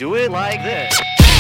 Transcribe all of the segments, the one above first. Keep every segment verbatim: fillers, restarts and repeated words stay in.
Do it like this.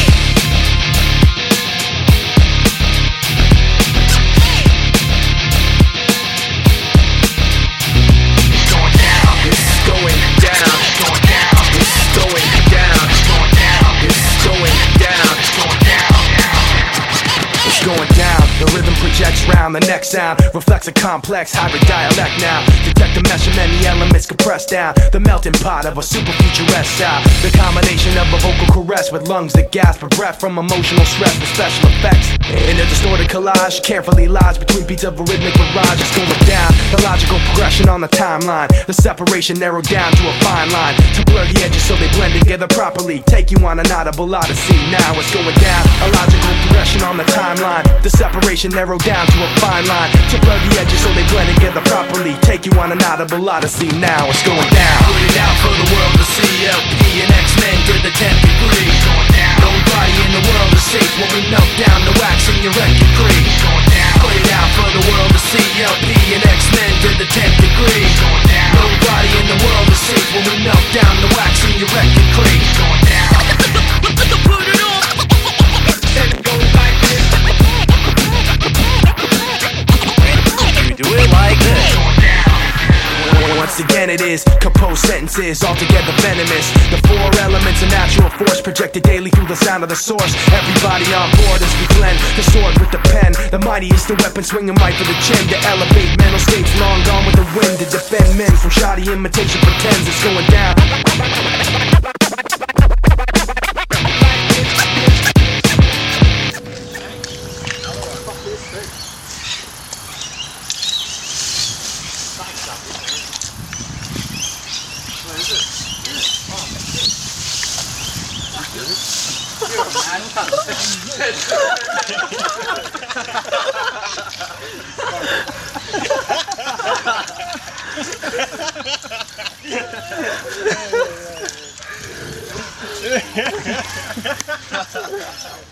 Going down, the rhythm projects round. The next sound reflects a complex hybrid dialect now. Detect the mesh of many elements compressed down. The melting pot of a super futuresque sound. The combination of a vocal caress with lungs that gasp for breath from emotional stress with special effects. In a distorted collage, carefully lies between beats of a rhythmic barrage. It's going down, the logical progression on the timeline. The separation narrowed down to a fine line to blur the edges so they blend together properly. Take you on an audible odyssey. Now it's going down, a logical progression on the timeline. The separation narrowed down to a fine line to blur the edges so they blend together properly. Take you on an audible odyssey. Now it's going down. Put it out for the world to see. L P and X-Men did the tenth degree. Nobody in the world is safe when we melt down the wax in your record creep. Put it out for the world to see. L P and X-Men did the tenth degree. Nobody in the world is safe when we melt down the wax in your record creep. Put it on. Do it like this. Once again it is composed sentences altogether venomous. The four elements of natural force projected daily through the sound of the source. Everybody on board as we blend the sword with the pen. The mightiest the weapon swinging right for the chin. To elevate mental states long gone with the wind. To defend men from shoddy imitation pretends it's going down. Yeah.